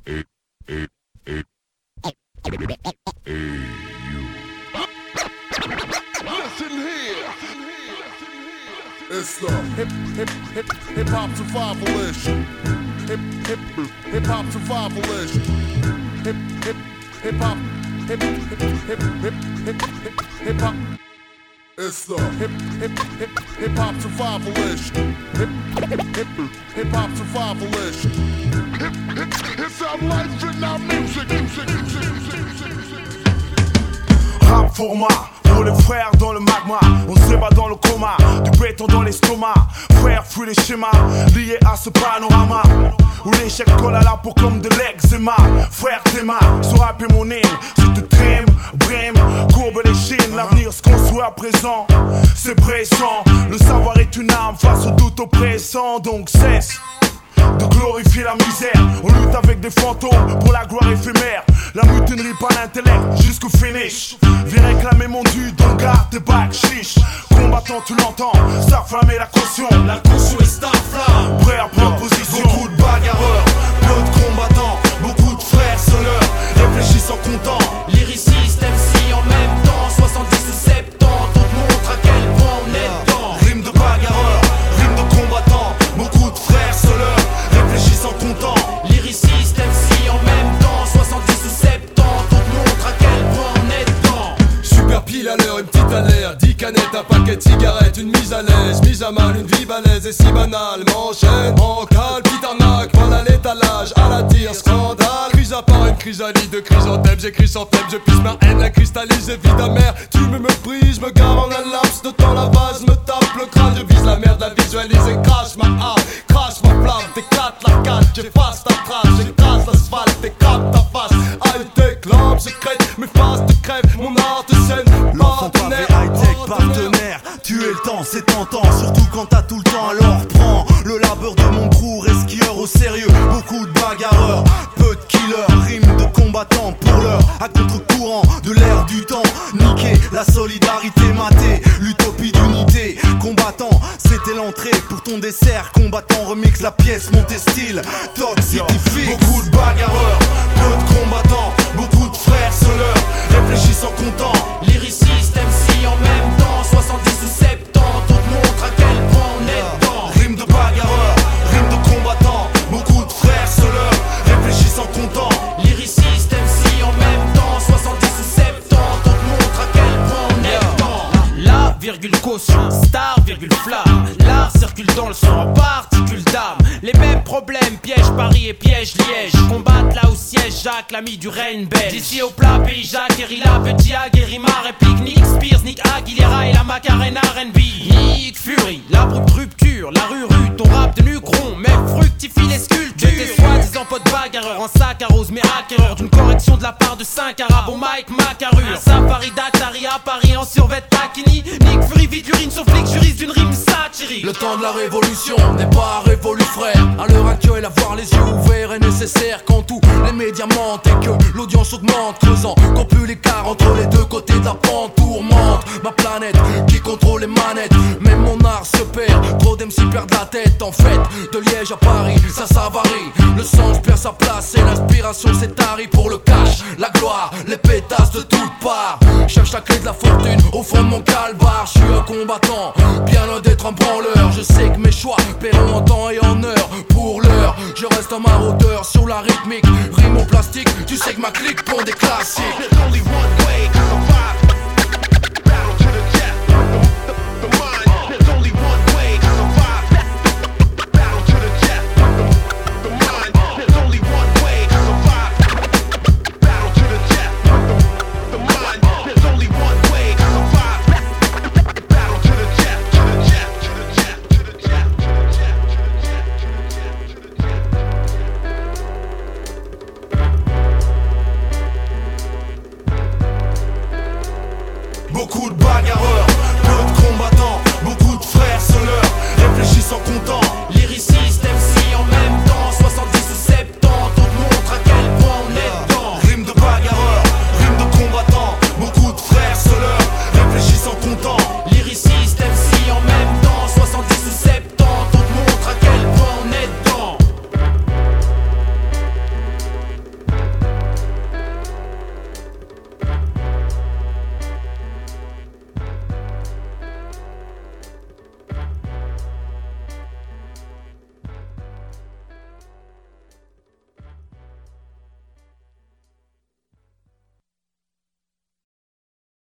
It's the hip hop survivalist. Hip hop survivalist. Hip hop hip hop. It's the hip hop survivalist. Hip hop survivalist. It's our life in our music. Rap format, pour les frères dans le magma. On se bat dans le coma, du béton dans l'estomac. Frère, fuis les schémas, liés à ce panorama où l'échec colle à la peau comme de l'eczéma. Frère, tes mains, ce rap est mon hymne. Si tu trimes, brime, courbe les chines. L'avenir se construit à présent, c'est pressant. Le savoir est une arme face au doute oppressant. Donc cesse de glorifier la misère. On lutte avec des fantômes pour la gloire éphémère. La mutinerie par l'intellect jusqu'au finish. Viens réclamer mon dû, donc garde tes bacs chiches. Combattant, tu l'entends, s'afflammer la caution. La caution est starflamme, prêt à prendre position. Beaucoup de bagarreurs, peu de combattants. Beaucoup de frères sonneurs, réfléchissent en comptant. Lyriciste, MC en même temps. 70 ou 70, on te montre à quel point on est dedans. Rime de bagarreurs, rime de combattants. Beaucoup de frères sonneurs, réfléchissent en comptant. Lyriciste, MC en même temps. 70 ou 70, on te montre à quel point on est dedans. Super pile à l'heure, une petite alerte. 10 canettes, un paquet de cigarettes. Une mise à l'aise, mise à mal, une vie balèze. Et si banale, m'enchaîne, en cale, petite arnaque. Voilà l'étalage, à la tire, scandale. Crise à part une chrysalide de chrysanthème. J'écris sans thème, je pisse ma haine, la cristallise et vide amère. Tu me méprises, me gare en un laps de temps. La vase me tape le crâne, je vise la merde, la visualise et crache ma âme. Crache ma flamme, t'éclates la cage. J'efface ta trace, j'écrase l'asphalte, t'écrapes ta face. High-tech, lampe secrète, mes faces te crèvent, mon art te scène. L'enfant pavé high-tech, partenaire. Tuer le temps, c'est tentant, surtout quand t'as tout le temps. Alors prends le labeur de mon crew, resquieur au sérieux. Beaucoup de bagarreurs, peu de killers. Rimes de combattants pour l'heure, à contre-courant de l'ère du temps. Niquer la solidarité matée, l'utopie d'unité. Combattant, c'était l'entrée pour ton dessert. Combattant remix la pièce, montez style Toxicity Fix. Beaucoup de bagarreurs, peu de combattants. Beaucoup de frères sonneurs, réfléchissent en comptant. Lyriciste, MC en même temps. 70 ou 70, on te montre à quel point on est dedans. Rime de bagarreurs, rime de combattants. Beaucoup de frères sonneurs, réfléchissent en comptant. Lyriciste, MC en même temps. 70 ou 70, on te montre à quel point on est dedans. La virgule caution, star virgule flamme. L'art circule dans le son en particules d'âme. Les mêmes problèmes, piège Paris et piège Liège. Combattre là où siège Jacques, l'ami du Reine belge. D'ici au plat pays Jacques, Guérilla, Petit A, Guérima, réplique Nick Spears, Nick Aguilera et la Macarena R&B. Nick Fury, la brute rupture, la rue, ton rap de Nucron, mais fructifie les sculptures. De tes soi-disant potes bagarreurs en sac à rose, mais acquéreur d'une correction de la part de 5 arabes au Mike Macarure. Safari d'Atari à Paris en survêt Takini. Nick Fury vide l'urine sur flic, juriste d'une rime satirique. Le temps de la révolution n'est pas révolu frère. À l'heure actuelle, avoir les yeux ouverts est nécessaire. Quand tous les médias mentent et que l'audience augmente, creusant qu'on pue l'écart entre les deux côtés de la pente. Tourmente ma planète qui contrôle les manettes. Même mon art se perd, trop d'MC perdent la tête. En fait, de Liège à Paris, ça varie. Le sens perd sa place et l'inspiration s'est tarie. Pour le cash, la gloire, les pétasses de toutes parts. Cherche la clé de la fortune au fond de mon calbar. Je suis un combattant, bien loin d'être un branleur. Je sais que mes choix paieront en temps et en heure. Pour l'heure, je reste un maraudeur sur la rythmique. Rime au plastique, tu sais que ma clique pond des classiques. There's only one way,